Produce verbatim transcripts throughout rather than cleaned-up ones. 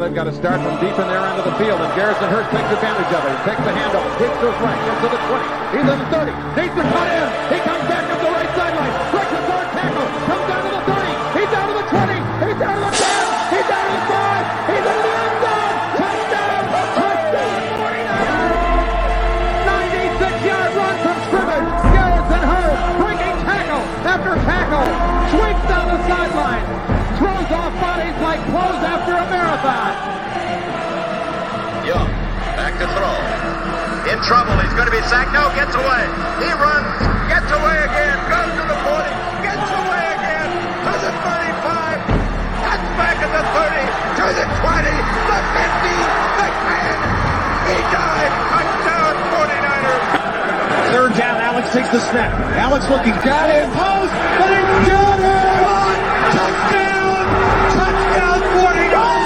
they've got to start from deep in their end of the field, and Garrison Hurst takes advantage of it. He takes the handoff, digs to his right, gets to the twenty. He's in the thirty. Needs to cut in. He comes back up the right sideline. Breaks his hard tackle. Comes down to the thirty. He's down to the twenty. He's down to the ten. He's down to the five. He's into the end zone. Touchdown. Touchdown. forty-niners. ninety-six-yard run from scrimmage. Garrison Hurst breaking tackle after tackle. Sweeps down the sideline. Throws off bodies like clothes after a marathon. Young, back to throw. In trouble, he's going to be sacked. No, gets away. He runs, gets away again, goes to the forty, gets away again, to the thirty-five, cuts back at the thirty, to the twenty, the fifty, the ten. He died. Touchdown, forty-niners. Third down, Alex takes the snap. Alex looking, got it, post, but he got it! Touchdown! Touchdown, forty-niners!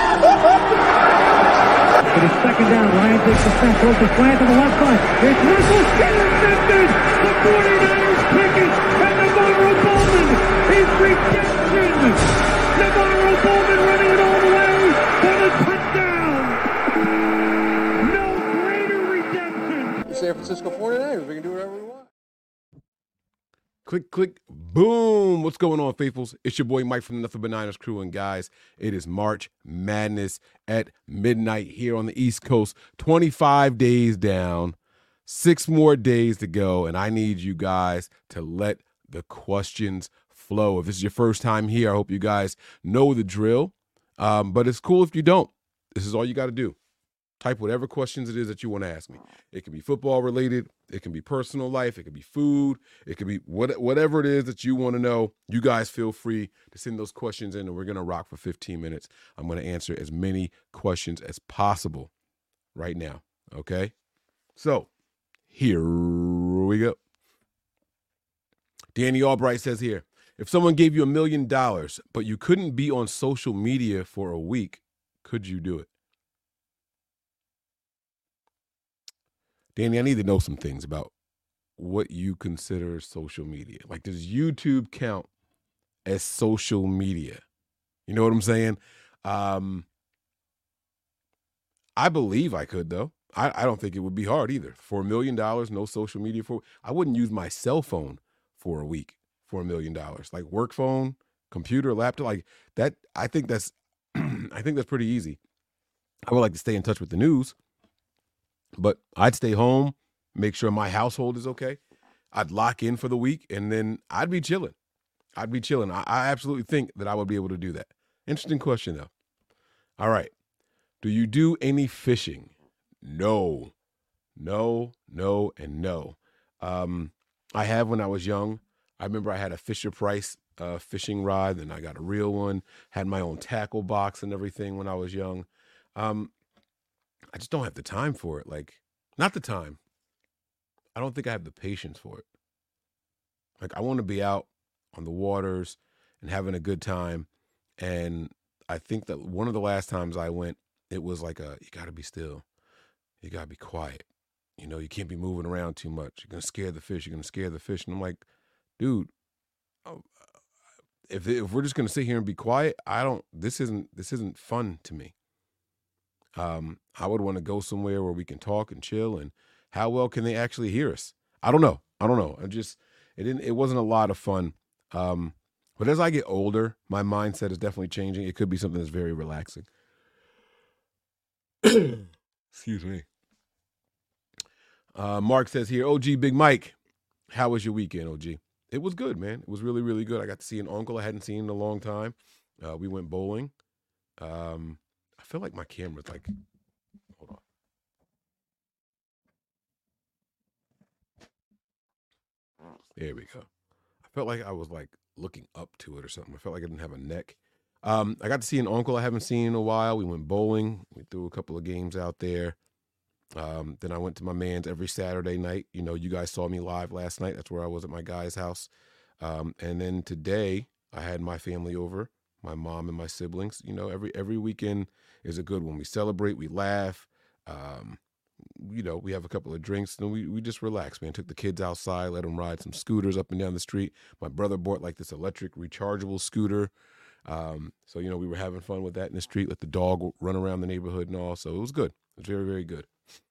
It is second down. Ryan takes the snap, throws the slant to the left side. It's Russell intercepted. The forty-niners pick it, and Navarro Bowman is redemption. Navarro Bowman running it all the way for the touchdown. No greater redemption. The San Francisco forty-niners. We can do whatever we want. Click, click, boom. What's going on, faithfuls? It's your boy Mike from the Nothing But Niners crew. And guys, it is March Madness at midnight here on the East Coast. twenty-five days down, six more days to go. And I need you guys to let the questions flow. If this is your first time here, I hope you guys know the drill. Um, but it's cool if you don't. This is all you got to do. Type whatever questions it is that you want to ask me. It can be football related. It can be personal life. It can be food. It can be what, whatever it is that you want to know. You guys feel free to send those questions in, and we're going to rock for fifteen minutes. I'm going to answer as many questions as possible right now. Okay? So here we go. Danny Albright says here, if someone gave you a million dollars, but you couldn't be on social media for a week, could you do it? Danny, I need to know some things about what you consider social media. Like, does YouTube count as social media? You know what I'm saying? Um, I believe I could, though. I, I don't think it would be hard either. For a million dollars, no social media. For I wouldn't use my cell phone for a week for a million dollars. Like work phone, computer, laptop, like that. I think that's, I think that's pretty easy. I would like to stay in touch with the news. But I'd stay home, make sure my household is okay. I'd lock in for the week, and then I'd be chilling. I'd be chilling. I, I absolutely think that I would be able to do that. Interesting question, though. All right. Do you do any fishing? No. No, no, and no. Um, I have when I was young. I remember I had a Fisher-Price uh, fishing rod, and I got a real one. Had my own tackle box and everything when I was young. Um I just don't have the time for it. Like, not the time. I don't think I have the patience for it. Like, I want to be out on the waters and having a good time. And I think that one of the last times I went, it was like a, you got to be still. You got to be quiet. You know, you can't be moving around too much. You're going to scare the fish. You're going to scare the fish. And I'm like, dude, if if we're just going to sit here and be quiet, I don't, this isn't, this isn't fun to me. Um, I would want to go somewhere where we can talk and chill, and how well can they actually hear us? I don't know. I don't know. I just, it didn't, it wasn't a lot of fun. Um, but as I get older, my mindset is definitely changing. It could be something that's very relaxing. Excuse me. Uh, Mark says here, O G Big Mike, how was your weekend, O G? It was good, man. It was really, really good. I got to see an uncle I hadn't seen in a long time. Uh, we went bowling. Um, I feel like my camera's like, hold on. There we go. I felt like I was like looking up to it or something. I felt like I didn't have a neck. Um, I got to see an uncle I haven't seen in a while. We went bowling. We threw a couple of games out there. Um, then I went to my man's every Saturday night. You know, you guys saw me live last night. That's where I was at my guy's house. Um, and then today I had my family over, my mom and my siblings. You know, every every weekend is a good one. We celebrate, we laugh. Um, you know, we have a couple of drinks, and we, we just relax, man. Took the kids outside, let them ride some scooters up and down the street. My brother bought like this electric rechargeable scooter. Um, so, you know, we were having fun with that in the street, let the dog run around the neighborhood and all. So it was good. It was very, very good.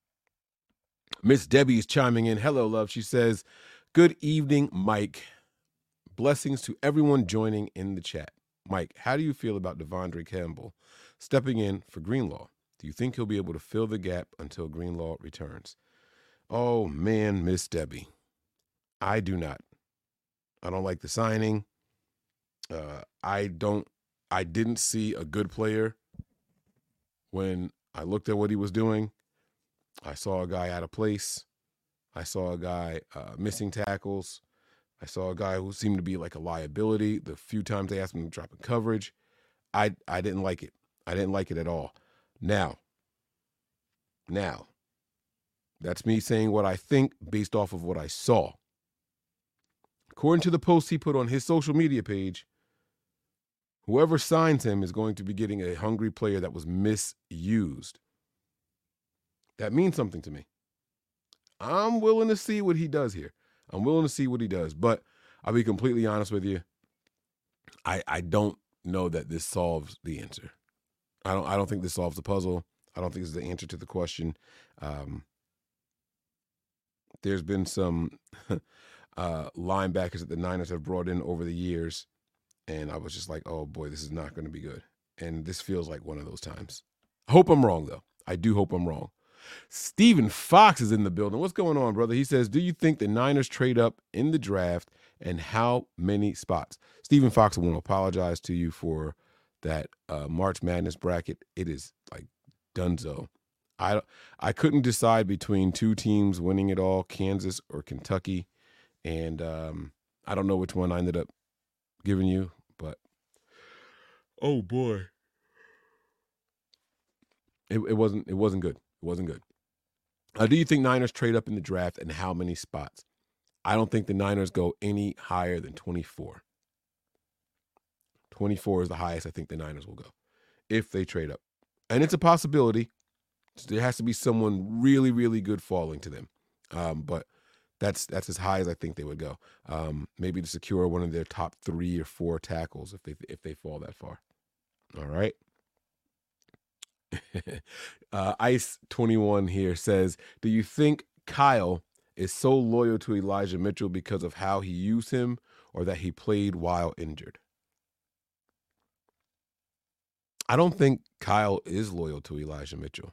Miss Debbie is chiming in. Hello, love. She says, good evening, Mike. Blessings to everyone joining in the chat. Mike, how do you feel about Devondre Campbell stepping in for Greenlaw? Do you think he'll be able to fill the gap until Greenlaw returns? Oh, man, Miss Debbie. I do not. I don't like the signing. Uh, I don't, I didn't see a good player when I looked at what he was doing. I saw a guy out of place. I saw a guy uh, missing tackles. I saw a guy who seemed to be like a liability. The few times they asked him to drop in coverage, I I didn't like it. I didn't like it at all. Now, now, that's me saying what I think based off of what I saw. According to the post he put on his social media page, whoever signs him is going to be getting a hungry player that was misused. That means something to me. I'm willing to see what he does here. I'm willing to see what he does. But I'll be completely honest with you. I I don't know that this solves the answer. I don't I don't think this solves the puzzle. I don't think this is the answer to the question. Um, there's been some uh, linebackers that the Niners have brought in over the years, and I was just like, oh, boy, this is not going to be good. And this feels like one of those times. I hope I'm wrong, though. I do hope I'm wrong. Stephen Fox is in the building. What's going on, brother? He says, do you think the Niners trade up in the draft, and how many spots? Stephen Fox, I want to apologize to you for that uh, March Madness bracket. It is like dunzo. I, I couldn't decide between two teams winning it all, Kansas or Kentucky, and um, I don't know which one I ended up giving you, but oh boy, it, it wasn't it wasn't good. It wasn't good. Uh, do you think Niners trade up in the draft, and how many spots? I don't think the Niners go any higher than twenty-four. twenty-four is the highest I think the Niners will go if they trade up. And it's a possibility. There has to be someone really, really good falling to them. Um, but that's that's as high as I think they would go. Um, maybe to secure one of their top three or four tackles if they if they fall that far. All right. uh, Ice twenty-one here says, do you think Kyle is so loyal to Elijah Mitchell because of how he used him, or that he played while injured? I don't think Kyle is loyal to Elijah Mitchell.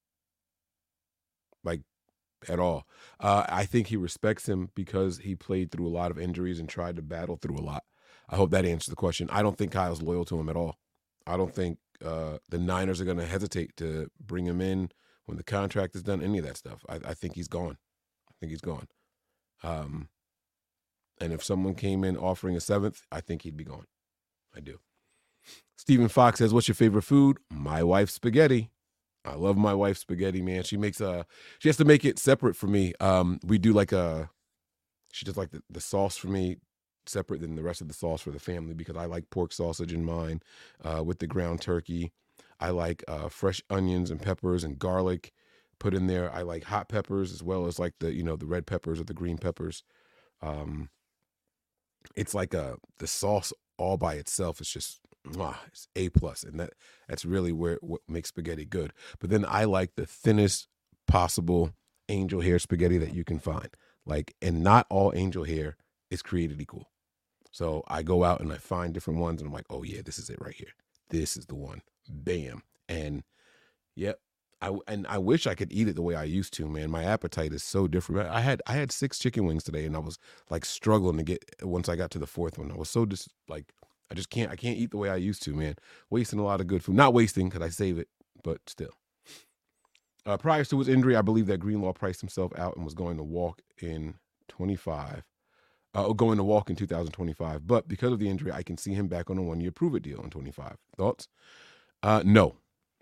Like, at all. Uh, I think he respects him because he played through a lot of injuries and tried to battle through a lot. I hope that answers the question. I don't think Kyle's loyal to him at all. I don't think uh, the Niners are going to hesitate to bring him in when the contract is done, any of that stuff. I, I think he's gone. I think he's gone. Um, and if someone came in offering a seventh, I think he'd be gone. I do. Stephen Fox says, what's your favorite food? My wife's spaghetti. I love my wife's spaghetti, man. She makes a, she has to make it separate for me. Um, we do like a, she does like the, the sauce for me separate than the rest of the sauce for the family, because I like pork sausage in mine uh, with the ground turkey. I like uh, fresh onions and peppers and garlic put in there. I like hot peppers as well as like the, you know, the red peppers or the green peppers. Um, it's like a, the sauce all by itself is just, mwah, it's A plus, and that that's really where what makes spaghetti good. But then I like the thinnest possible angel hair spaghetti that you can find. Like, and not all angel hair is created equal. So I go out and I find different ones, and I'm like, oh yeah, this is it right here. This is the one. Bam. And yep. I and I wish I could eat it the way I used to, man. My appetite is so different. I had I had six chicken wings today, and I was like struggling to get once I got to the fourth one. I was so just like, I just can't, I can't eat the way I used to, man. Wasting a lot of good food. Not wasting because I save it, but still. Uh, prior to his injury, I believe that Greenlaw priced himself out and was going to walk in twenty-five. Uh, going to walk in two thousand twenty-five. But because of the injury, I can see him back on a one-year prove-it deal in twenty-five. Thoughts? Uh, no.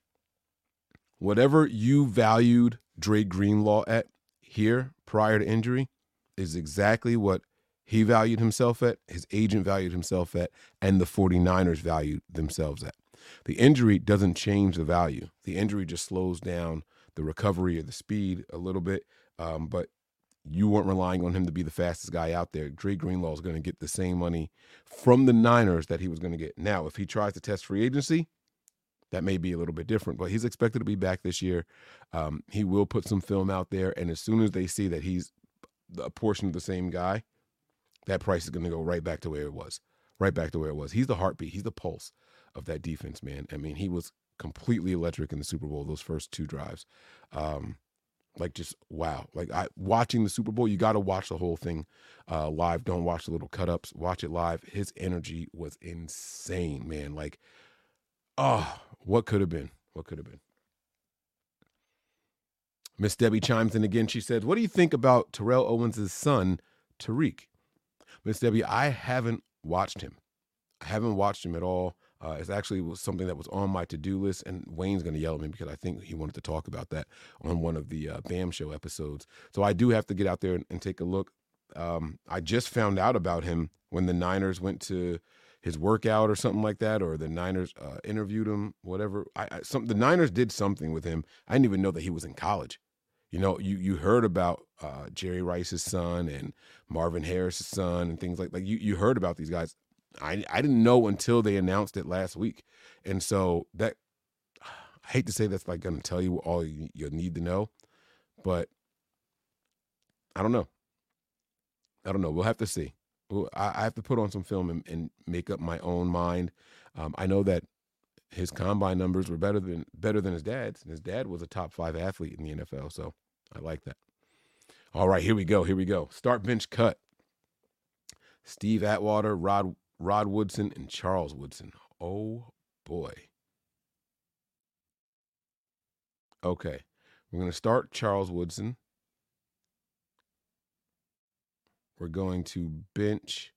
Whatever you valued Dre Greenlaw at here prior to injury is exactly what he valued himself at, his agent valued himself at, and the 49ers valued themselves at. The injury doesn't change the value. The injury just slows down the recovery or the speed a little bit. Um, but you weren't relying on him to be the fastest guy out there. Dre Greenlaw is going to get the same money from the Niners that he was going to get. Now, if he tries to test free agency, that may be a little bit different, but he's expected to be back this year. Um, he will put some film out there, and as soon as they see that he's a portion of the same guy, that price is going to go right back to where it was, right back to where it was. He's the heartbeat. He's the pulse of that defense, man. I mean, he was completely electric in the Super Bowl, those first two drives. Um, Like, just wow. Like, I watching the Super Bowl, you got to watch the whole thing uh, live. Don't watch the little cut-ups. Watch it live. His energy was insane, man. Like, oh, what could have been? What could have been? Miss Debbie chimes in again. She says, what do you think about Terrell Owens' son, Tariq? Miss Debbie, I haven't watched him. I haven't watched him at all. Uh, it's actually was something that was on my to-do list, and Wayne's going to yell at me because I think he wanted to talk about that on one of the uh, BAM Show episodes. So I do have to get out there and, and take a look. Um, I just found out about him when the Niners went to his workout or something like that, or the Niners uh, interviewed him, whatever. I, I, some the Niners did something with him. I didn't even know that he was in college. You know, you you heard about uh, Jerry Rice's son and Marvin Harris's son and things like like you you heard about these guys. I I didn't know until they announced it last week, and so that I hate to say that's like going to tell you all you, you need to know, but I don't know. I don't know. We'll have to see. We'll, I, I have to put on some film and, and make up my own mind. Um, I know that his combine numbers were better than better than his dad's, and his dad was a top five athlete in the N F L, so I like that. All right, here we go. Here we go. Start bench cut. Steve Atwater, Rod. Rod Woodson, and Charles Woodson. Oh, boy. Okay. We're going to start Charles Woodson. We're going to bench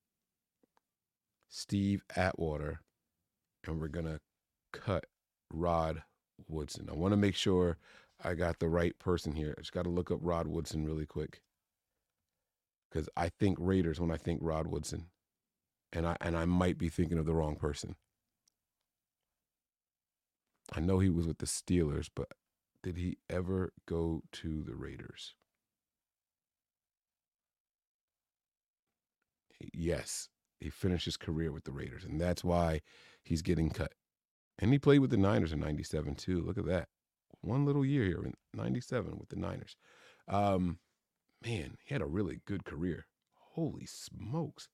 Steve Atwater, and we're going to cut Rod Woodson. I want to make sure I got the right person here. I just got to look up Rod Woodson really quick, because I think Raiders when I think Rod Woodson. And I and I might be thinking of the wrong person. I know he was with the Steelers, but did he ever go to the Raiders? Yes, he finished his career with the Raiders, and that's why he's getting cut. And he played with the Niners in ninety-seven, too. Look at that. One little year here in ninety-seven with the Niners. Um, man, he had a really good career. Holy smokes.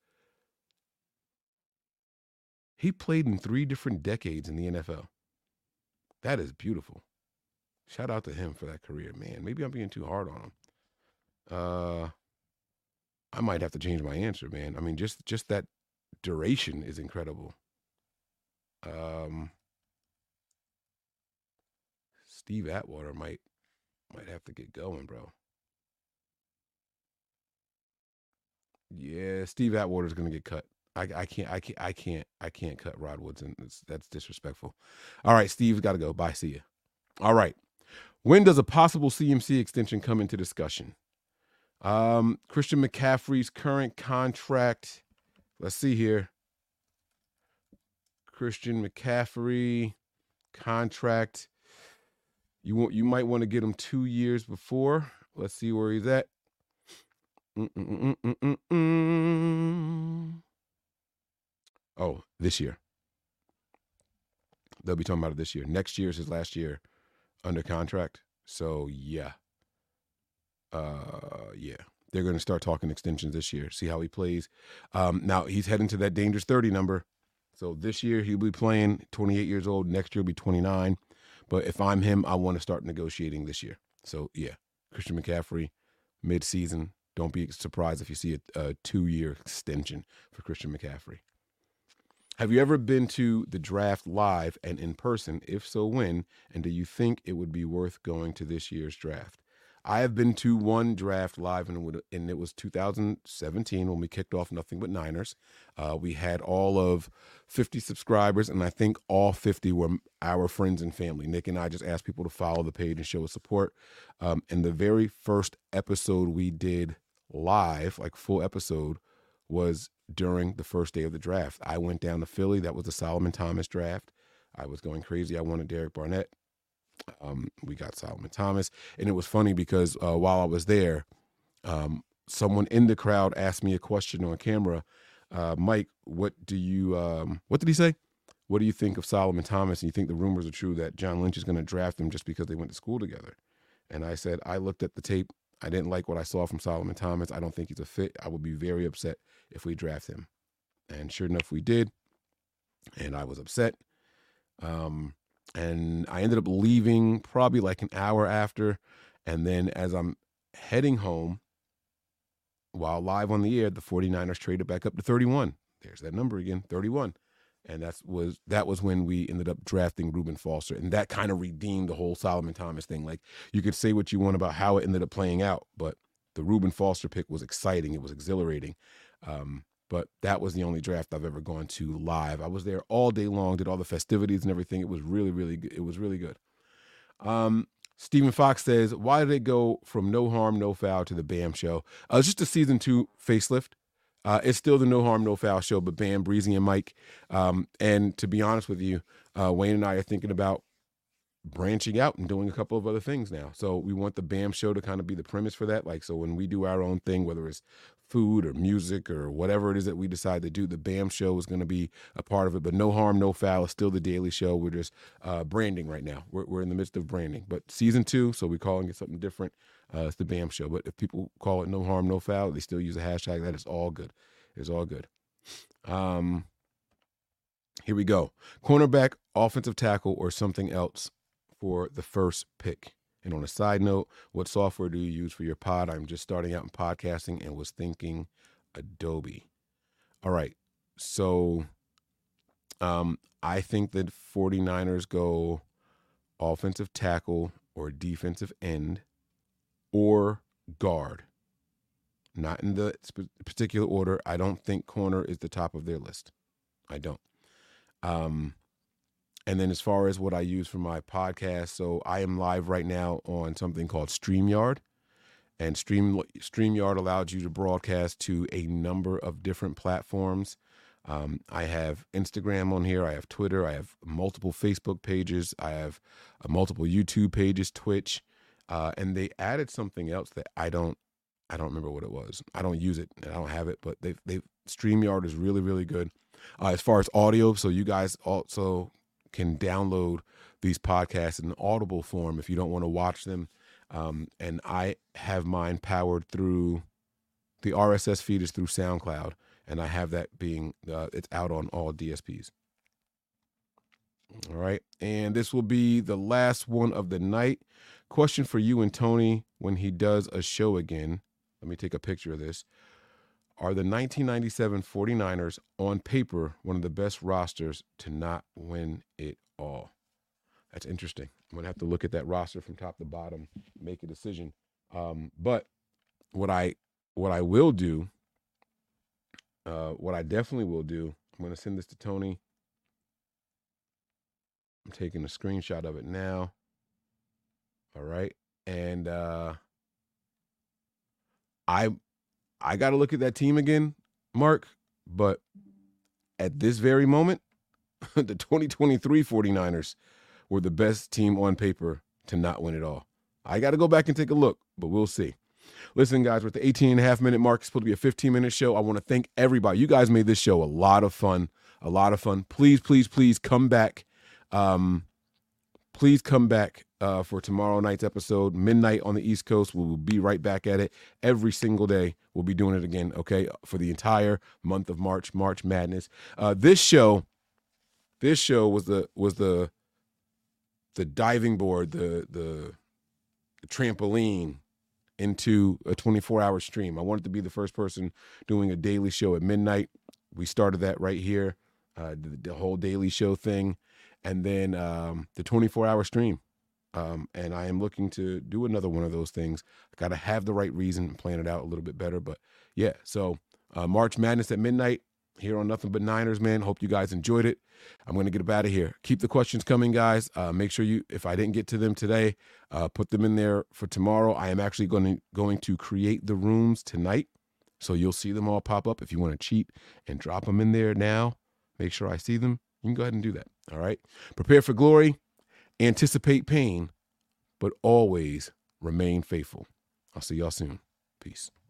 He played in three different decades in the N F L. That is beautiful. Shout out to him for that career, man. Maybe I'm being too hard on him. Uh, I might have to change my answer, man. I mean, just just that duration is incredible. Um, Steve Atwater might might have to get going, bro. Yeah, Steve Atwater is going to get cut. I, I can't, I can't, I can't, I can't cut Rod Woodson. That's, that's disrespectful. All right, Steve's got to go. Bye. See ya. All right. When does a possible C M C extension come into discussion? Um, Christian McCaffrey's current contract. Let's see here. Christian McCaffrey contract. You want, you might want to get him two years before. Let's see where he's at. Mm-mm-mm-mm-mm-mm. Oh, this year. They'll be talking about it this year. Next year is his last year under contract. So, yeah. Uh, yeah. They're going to start talking extensions this year. See how he plays. Um, now, he's heading to that dangerous thirty number. So, this year he'll be playing twenty-eight years old. Next year he'll be twenty-nine. But if I'm him, I want to start negotiating this year. So, yeah. Christian McCaffrey, mid-season. Don't be surprised if you see a, a two-year extension for Christian McCaffrey. Have you ever been to the draft live and in person? If so, when? And do you think it would be worth going to this year's draft? I have been to one draft live, and it was two thousand seventeen when we kicked off Nothing But Niners. Uh, we had all of fifty subscribers, and I think all fifty were our friends and family. Nick and I just asked people to follow the page and show us support. Um, and the very first episode we did live, like full episode, was during the first day of the draft. I went down to Philly. That was the Solomon Thomas draft. I was going crazy. I wanted Derek Barnett. Um, we got Solomon Thomas. And it was funny because uh, while I was there, Um, someone in the crowd asked me a question on camera. Uh, Mike, what do you, um, what did he say? What do you think of Solomon Thomas? And you think the rumors are true that John Lynch is going to draft him just because they went to school together? And I said, I looked at the tape. I didn't like what I saw from Solomon Thomas. I don't think he's a fit. I would be very upset if we draft him. And sure enough, we did. And I was upset. Um, and I ended up leaving probably like an hour after. And then as I'm heading home, while live on the air, the 49ers traded back up to thirty-one. There's that number again, thirty-one. And that was that was when we ended up drafting Reuben Foster. And that kind of redeemed the whole Solomon Thomas thing. Like, you could say what you want about how it ended up playing out, but the Reuben Foster pick was exciting. It was exhilarating. Um, but that was the only draft I've ever gone to live. I was there all day long, did all the festivities and everything. It was really, really good. It was really good. Um, Stephen Fox says, why did they go from No Harm, No Foul to the Bam Show? Uh, it's just a season two facelift. Uh, it's still the No Harm, No Foul show, but Bam, Breezy, and Mike. Um, and to be honest with you, uh, Wayne and I are thinking about branching out and doing a couple of other things now. So we want the Bam Show to kind of be the premise for that. Like, so when we do our own thing, whether it's food or music or whatever it is that we decide to do, the Bam Show is going to be a part of it. But No Harm, No Foul is still the daily show. We're just uh, branding right now. We're, we're in the midst of branding. But season two, so we're calling it something different. Uh, it's the Bam Show. But if people call it No Harm, No Foul, they still use a hashtag. That is all good. It's all good. Um, here we go. Cornerback, offensive tackle, or something else for the first pick. And on a side note, what software do you use for your pod? I'm just starting out in podcasting and was thinking Adobe. All right. So um, I think that 49ers go offensive tackle or defensive end or guard. Not in the particular order. I don't think corner is the top of their list. I don't. Um, and then as far as what I use for my podcast, so I am live right now on something called StreamYard. And Stream StreamYard allows you to broadcast to a number of different platforms. Um, I have Instagram on here. I have Twitter. I have multiple Facebook pages. I have uh, multiple YouTube pages, Twitch. Uh, and they added something else that I don't I don't remember what it was. I don't use it. I don't have it, but they they StreamYard is really, really good. Uh, as far as audio, so you guys also can download these podcasts in audible form if you don't want to watch them. Um, and I have mine powered through the R S S feed is through SoundCloud, and I have that being uh, it's out on all D S Ps. All right, and this will be the last one of the night. Question for you and Tony when he does a show again. Let me take a picture of this. Are the nineteen ninety-seven 49ers on paper one of the best rosters to not win it all? That's interesting. I'm going to have to look at that roster from top to bottom, make a decision. Um, but what I what I will do, uh, what I definitely will do, I'm going to send this to Tony. I'm taking a screenshot of it now. All right. And uh, I I got to look at that team again, Mark. But at this very moment, the twenty twenty-three 49ers were the best team on paper to not win it all. I got to go back and take a look, but we'll see. Listen, guys, we're at the eighteen and a half minute mark. It's supposed to be a fifteen minute show. I want to thank everybody. You guys made this show a lot of fun, a lot of fun. Please, please, please come back. Um, please come back uh, for tomorrow night's episode, midnight on the East Coast. We will be right back at it every single day. We'll be doing it again, okay, for the entire month of March, March Madness. Uh, this show, this show was the was the the diving board, the the, the trampoline into a twenty-four hour stream. I wanted to be the first person doing a daily show at midnight. We started that right here, uh, the, the whole daily show thing, and then um, the twenty-four hour stream. Um, and I am looking to do another one of those things. I got to have the right reason and plan it out a little bit better. But yeah, so uh, March Madness at midnight here on Nothing But Niners, man. Hope you guys enjoyed it. I'm going to get up out of here. Keep the questions coming, guys. Uh, make sure you, if I didn't get to them today, uh, put them in there for tomorrow. I am actually going to, going to create the rooms tonight. So you'll see them all pop up. If you want to cheat and drop them in there now, make sure I see them. You can go ahead and do that. All right. Prepare for glory. Anticipate pain, but always remain faithful. I'll see y'all soon. Peace.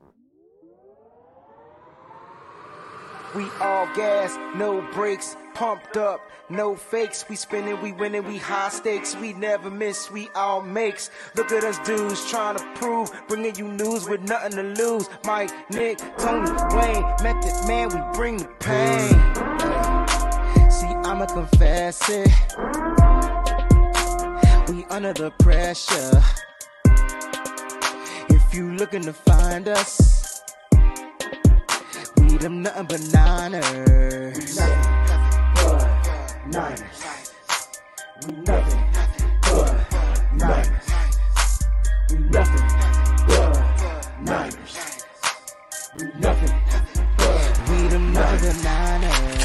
We all gas, no brakes, pumped up, no fakes. We spinning, we winning, we high stakes. We never miss, we all makes. Look at us dudes trying to prove, bringing you news with nothing to lose. Mike, Nick, Tony, Wayne, Method Man, we bring the pain. See, I'ma confess it. We under the pressure. If you looking to find us, we them nothing but Niners. Niners. We nothing but Niners. We nothing but Niners. We nothing but we them nothing but Niners.